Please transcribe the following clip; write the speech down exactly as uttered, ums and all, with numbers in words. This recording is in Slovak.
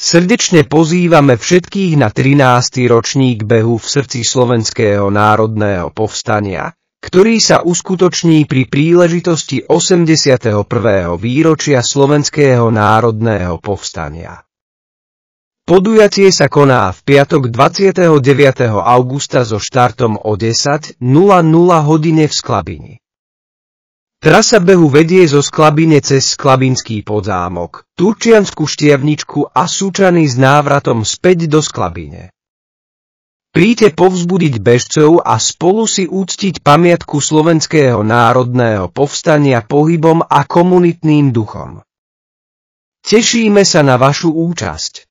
Srdečne pozývame všetkých na trinásty ročník behu v srdci Slovenského národného povstania, ktorý sa uskutoční pri príležitosti osemdesiateho prvého výročia Slovenského národného povstania. Podujatie sa koná v piatok dvadsiateho deviateho augusta so štartom o desať hodín v Sklabini. Trasa behu vedie zo Sklabine cez Sklabinský podzámok, Turčiansku Štiavničku a Súčany s návratom späť do Sklabine. Príďte povzbudiť bežcov a spolu si uctiť pamiatku Slovenského národného povstania pohybom a komunitným duchom. Tešíme sa na vašu účasť.